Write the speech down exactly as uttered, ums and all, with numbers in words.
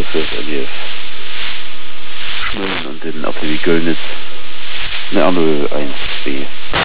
für lief Schmllen und den A P W Göllnitz ne an eins B.